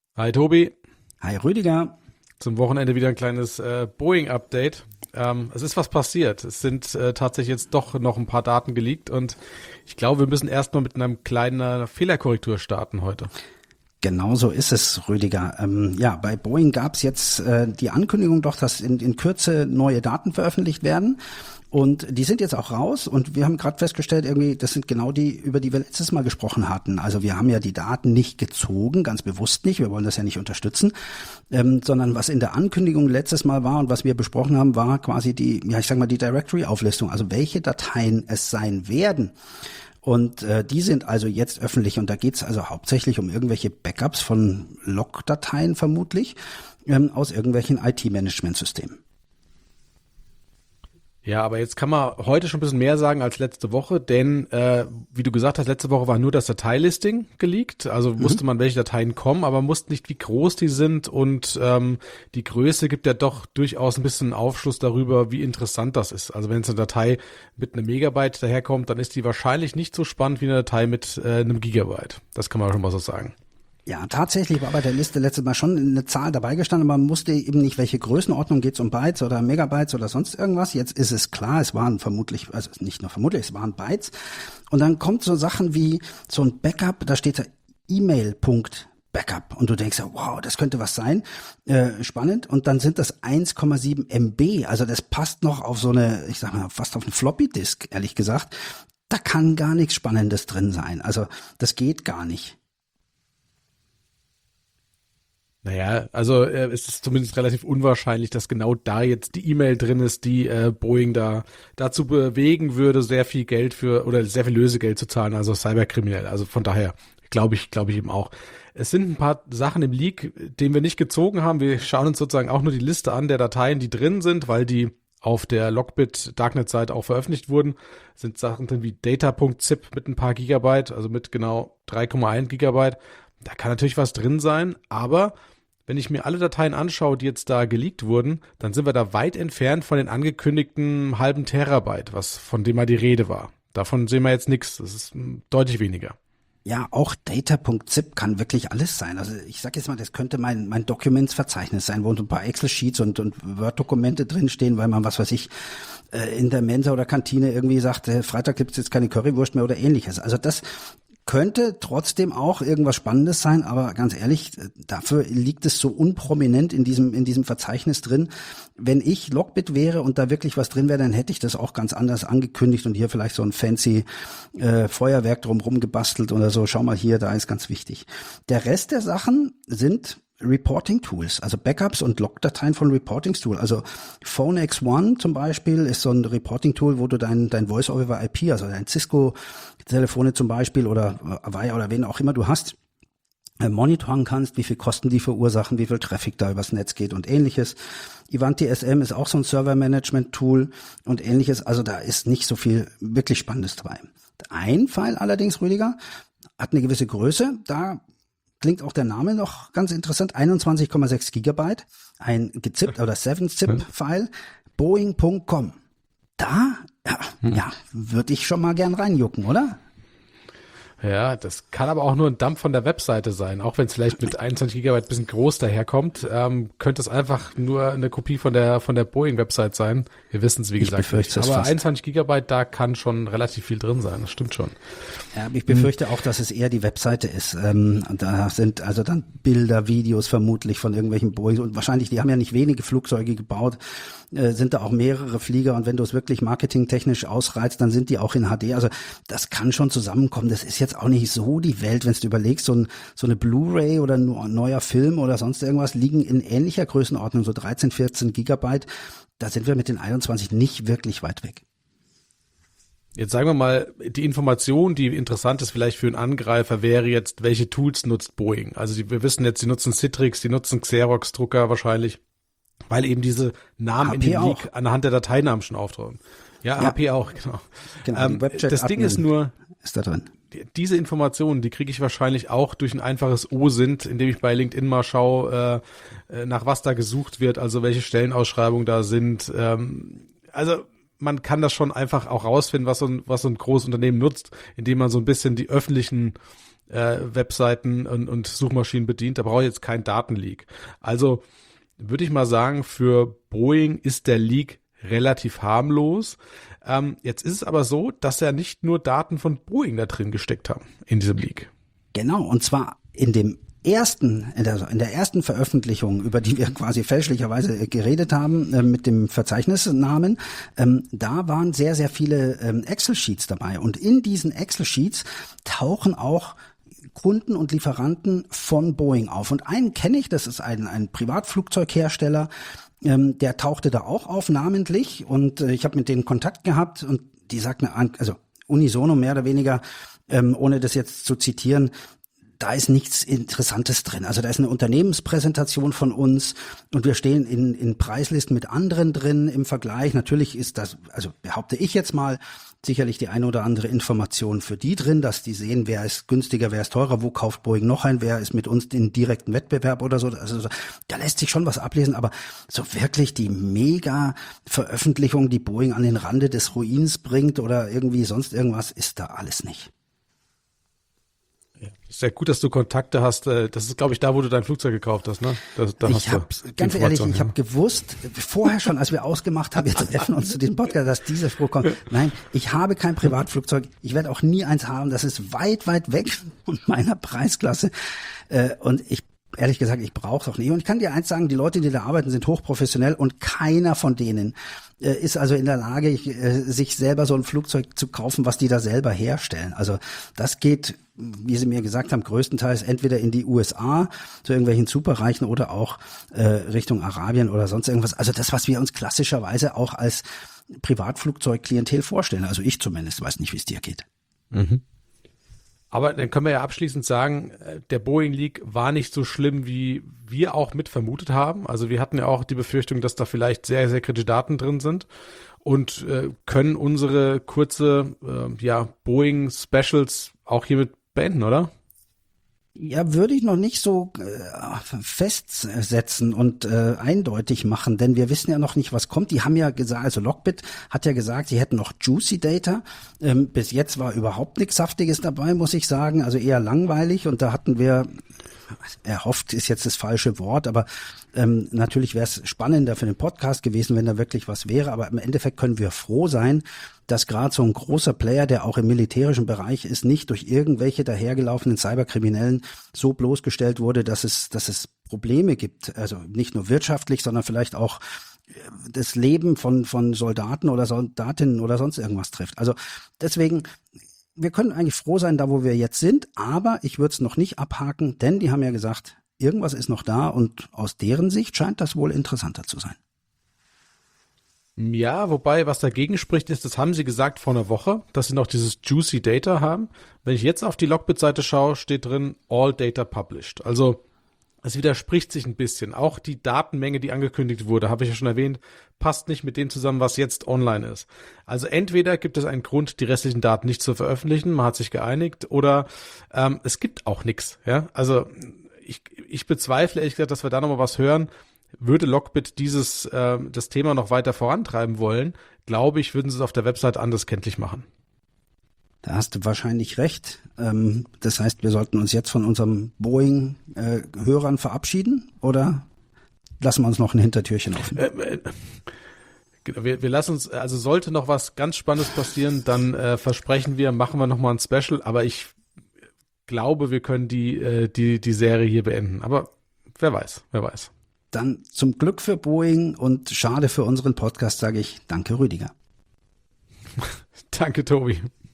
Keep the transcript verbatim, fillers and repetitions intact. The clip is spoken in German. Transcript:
Hi Tobi, Hi Rüdiger. zum Wochenende wieder ein kleines äh, Boeing-Update. Ähm, es ist was passiert. Es sind äh, tatsächlich jetzt doch noch ein paar Daten geleakt und ich glaube, wir müssen erstmal mit einer kleinen Fehlerkorrektur starten heute. Genau so ist es, Rüdiger. Ähm, ja, bei Boeing gab es jetzt äh, die Ankündigung doch, dass in, in Kürze neue Daten veröffentlicht werden. Und die sind jetzt auch raus und wir haben gerade festgestellt, irgendwie, das sind genau die, über die wir letztes Mal gesprochen hatten. Also wir haben ja die Daten nicht gezogen, ganz bewusst nicht, wir wollen das ja nicht unterstützen, ähm, sondern was in der Ankündigung letztes Mal war und was wir besprochen haben, war quasi die, ja ich sag mal, die Directory-Auflistung, also welche Dateien es sein werden. Und äh, die sind also jetzt öffentlich und da geht's also hauptsächlich um irgendwelche Backups von Log-Dateien vermutlich ähm, aus irgendwelchen I T-Management-Systemen. Ja, aber jetzt kann man heute schon ein bisschen mehr sagen als letzte Woche, denn äh, wie du gesagt hast, letzte Woche war nur das Dateilisting geleakt, also Mhm. wusste man, welche Dateien kommen, aber man wusste nicht, wie groß die sind und ähm, die Größe gibt ja doch durchaus ein bisschen Aufschluss darüber, wie interessant das ist. Also wenn jetzt eine Datei mit einem Megabyte daherkommt, dann ist die wahrscheinlich nicht so spannend wie eine Datei mit äh, einem Gigabyte. Das kann man schon mal so sagen. Ja, tatsächlich war bei der Liste letztes Mal schon eine Zahl dabei gestanden, aber man wusste eben nicht, welche Größenordnung, geht es um Bytes oder Megabytes oder sonst irgendwas. Jetzt ist es klar, es waren vermutlich, also nicht nur vermutlich, es waren Bytes. Und dann kommt so Sachen wie so ein Backup, da steht da E-Mail. Backup und du denkst ja, wow, das könnte was sein, äh, spannend. Und dann sind das eins Komma sieben Megabyte, also das passt noch auf so eine, ich sag mal, fast auf eine Floppy-Disk, ehrlich gesagt. Da kann gar nichts Spannendes drin sein. Also das geht gar nicht. Naja, also äh, es ist zumindest relativ unwahrscheinlich, dass genau da jetzt die E-Mail drin ist, die äh, Boeing da dazu bewegen würde, sehr viel Geld für oder sehr viel Lösegeld zu zahlen, also cyberkriminell. Also von daher glaube ich, glaube ich eben auch. Es sind ein paar Sachen im Leak, den wir nicht gezogen haben. Wir schauen uns sozusagen auch nur die Liste an der Dateien, die drin sind, weil die auf der Lockbit Darknet-Seite auch veröffentlicht wurden. Es sind Sachen drin wie data.zip mit ein paar Gigabyte, also mit genau drei Komma eins Gigabyte. Da kann natürlich was drin sein, aber wenn ich mir alle Dateien anschaue, die jetzt da geleakt wurden, dann sind wir da weit entfernt von den angekündigten halben Terabyte, was von dem mal die Rede war. Davon sehen wir jetzt nichts. Das ist mm, deutlich weniger. Ja, auch data.zip kann wirklich alles sein. Also ich sag jetzt mal, das könnte mein mein Documentsverzeichnis sein, wo so ein paar Excel-Sheets und, und Word-Dokumente drinstehen, weil man, was weiß ich, äh, in der Mensa oder Kantine irgendwie sagt, äh, Freitag gibt's jetzt keine Currywurst mehr oder ähnliches. Also das könnte trotzdem auch irgendwas Spannendes sein, aber ganz ehrlich, dafür liegt es so unprominent in diesem in diesem Verzeichnis drin. Wenn ich Lockbit wäre und da wirklich was drin wäre, dann hätte ich das auch ganz anders angekündigt und hier vielleicht so ein fancy äh, Feuerwerk drumherum gebastelt oder so. Schau mal hier, da ist ganz wichtig. Der Rest der Sachen sind Reporting Tools, also Backups und Logdateien von Reporting Tools. Also Phone X One zum Beispiel ist so ein Reporting Tool, wo du dein, dein Voice over I P, also dein Cisco-Telefone zum Beispiel oder Avaya oder wen auch immer du hast, äh, monitoren kannst, wie viel Kosten die verursachen, wie viel Traffic da übers Netz geht und ähnliches. Ivanti S M ist auch so ein Server-Management-Tool und ähnliches. Also da ist nicht so viel wirklich Spannendes dabei. Ein Fall allerdings, Rüdiger, hat eine gewisse Größe. Da klingt auch der Name noch ganz interessant. einundzwanzig Komma sechs Gigabyte, ein gezippt oder seven zip File, Boeing Punkt com. Da, ja, ja, würde ich schon mal gern reinjucken, oder? Ja, das kann aber auch nur ein Dump von der Webseite sein. Auch wenn es vielleicht mit einundzwanzig Gigabyte ein bisschen groß daherkommt, ähm, könnte es einfach nur eine Kopie von der von der Boeing-Website sein. Wir wissen es, wie Ich gesagt, befürchte nicht. es Aber fast. einundzwanzig Gigabyte, da kann schon relativ viel drin sein. Das stimmt schon. Ja, aber ich befürchte auch, dass es eher die Webseite ist. Ähm, und da sind also dann Bilder, Videos vermutlich von irgendwelchen Boeing und wahrscheinlich, die haben ja nicht wenige Flugzeuge gebaut, äh, sind da auch mehrere Flieger und wenn du es wirklich marketingtechnisch ausreizt, dann sind die auch in H D. Also das kann schon zusammenkommen. Das ist jetzt auch nicht so die Welt, wenn du überlegst, so, ein, so eine Blu-ray oder ein neuer Film oder sonst irgendwas liegen in ähnlicher Größenordnung, so dreizehn, vierzehn Gigabyte. Da sind wir mit den einundzwanzig nicht wirklich weit weg. Jetzt sagen wir mal, die Information, die interessant ist vielleicht für einen Angreifer, wäre jetzt, welche Tools nutzt Boeing? Also die, wir wissen jetzt, die nutzen Citrix, die nutzen Xerox-Drucker wahrscheinlich, weil eben diese Namen H P in dem auch. Leak anhand der Dateinamen schon auftauchen. Ja, Ja. H P auch, genau. Genau, die Ähm, Webjet das Ding Admin ist nur, ist da drin. die- diese Informationen, die kriege ich wahrscheinlich auch durch ein einfaches O S I N T, indem ich bei LinkedIn mal schaue, äh, äh, nach was da gesucht wird, also welche Stellenausschreibungen da sind. Ähm, also man kann das schon einfach auch rausfinden, was so ein, was so ein großes Unternehmen nutzt, indem man so ein bisschen die öffentlichen äh, Webseiten und, und Suchmaschinen bedient. Da brauche ich jetzt keinen Datenleak. Also würde ich mal sagen, für Boeing ist der Leak relativ harmlos. Ähm, jetzt ist es aber so, dass ja nicht nur Daten von Boeing da drin gesteckt haben in diesem Leak. Genau, und zwar in dem ersten, in der, in der ersten Veröffentlichung, über die wir quasi fälschlicherweise geredet haben, äh, mit dem Verzeichnisnamen, ähm, da waren sehr, sehr viele ähm, Excel-Sheets dabei. Und in diesen Excel-Sheets tauchen auch Kunden und Lieferanten von Boeing auf. Und einen kenne ich, das ist ein, ein Privatflugzeughersteller, ähm, der tauchte da auch auf, namentlich. Und äh, ich habe mit denen Kontakt gehabt und die sagten, also unisono mehr oder weniger, ähm, ohne das jetzt zu zitieren, da ist nichts Interessantes drin. Also da ist eine Unternehmenspräsentation von uns und wir stehen in, in Preislisten mit anderen drin im Vergleich. Natürlich ist das, also behaupte ich jetzt mal, sicherlich die eine oder andere Information für die drin, dass die sehen, wer ist günstiger, wer ist teurer, wo kauft Boeing noch ein, wer ist mit uns in direkten Wettbewerb oder so. Also da lässt sich schon was ablesen, aber so wirklich die Mega-Veröffentlichung, die Boeing an den Rande des Ruins bringt oder irgendwie sonst irgendwas, ist da alles nicht. Sehr gut, dass du Kontakte hast. Das ist, glaube ich, da, wo du dein Flugzeug gekauft hast, ne? Das, da ich hast habe, ganz ehrlich, ich habe gewusst, vorher schon, als wir ausgemacht haben, wir treffen uns zu diesem Podcast, dass dieser Spruch kommt. Nein, ich habe kein Privatflugzeug. Ich werde auch nie eins haben. Das ist weit, weit weg von meiner Preisklasse. Und ich ehrlich gesagt, ich brauche es auch nicht. Und ich kann dir eins sagen, die Leute, die da arbeiten, sind hochprofessionell und keiner von denen äh, ist also in der Lage, äh, sich selber so ein Flugzeug zu kaufen, was die da selber herstellen. Also das geht, wie sie mir gesagt haben, größtenteils entweder in die U S A zu irgendwelchen Superreichen oder auch äh, Richtung Arabien oder sonst irgendwas. Also das, was wir uns klassischerweise auch als Privatflugzeugklientel vorstellen. Also ich zumindest weiß nicht, wie es dir geht. Mhm. Aber dann können wir ja abschließend sagen, der Boeing-Leak war nicht so schlimm, wie wir auch mit vermutet haben. Also wir hatten ja auch die Befürchtung, dass da vielleicht sehr, sehr kritische Daten drin sind und äh, können unsere kurze äh, ja, Boeing-Specials auch hiermit beenden, oder? Ja, würde ich noch nicht so äh, festsetzen und äh, eindeutig machen, denn wir wissen ja noch nicht, was kommt. Die haben ja gesagt, also Lockbit hat ja gesagt, sie hätten noch Juicy Data. Ähm, bis jetzt war überhaupt nichts Saftiges dabei, muss ich sagen, also eher langweilig. Und da hatten wir, erhofft ist jetzt das falsche Wort, aber ähm, natürlich wäre es spannender für den Podcast gewesen, wenn da wirklich was wäre. Aber im Endeffekt können wir froh sein, dass gerade so ein großer Player, der auch im militärischen Bereich ist, nicht durch irgendwelche dahergelaufenen Cyberkriminellen so bloßgestellt wurde, dass es, dass es Probleme gibt. Also nicht nur wirtschaftlich, sondern vielleicht auch das Leben von, von Soldaten oder Soldatinnen oder sonst irgendwas trifft. Also deswegen, wir können eigentlich froh sein, da wo wir jetzt sind, aber ich würde es noch nicht abhaken, denn die haben ja gesagt, irgendwas ist noch da und aus deren Sicht scheint das wohl interessanter zu sein. Ja, wobei, was dagegen spricht, ist, das haben sie gesagt vor einer Woche, dass sie noch dieses Juicy Data haben. Wenn ich jetzt auf die Lockbit-Seite schaue, steht drin All Data Published. Also es widerspricht sich ein bisschen. Auch die Datenmenge, die angekündigt wurde, habe ich ja schon erwähnt, passt nicht mit dem zusammen, was jetzt online ist. Also entweder gibt es einen Grund, die restlichen Daten nicht zu veröffentlichen, man hat sich geeinigt, oder ähm, es gibt auch nichts. Ja? Also ich, ich bezweifle ehrlich gesagt, dass wir da nochmal was hören. Würde Lockbit dieses äh, das Thema noch weiter vorantreiben wollen, glaube ich, würden sie es auf der Website anders kenntlich machen. Da hast du wahrscheinlich recht. Ähm, das heißt, wir sollten uns jetzt von unserem Boeing-Hörern äh, verabschieden oder lassen wir uns noch ein Hintertürchen offen? Äh, äh, wir, wir lassen uns, also sollte noch was ganz Spannendes passieren, dann äh, versprechen wir, machen wir nochmal ein Special, aber ich glaube, wir können die, äh, die, die Serie hier beenden. Aber wer weiß, wer weiß. Dann zum Glück für Boeing und schade für unseren Podcast, sage ich danke, Rüdiger. Danke, Tobi.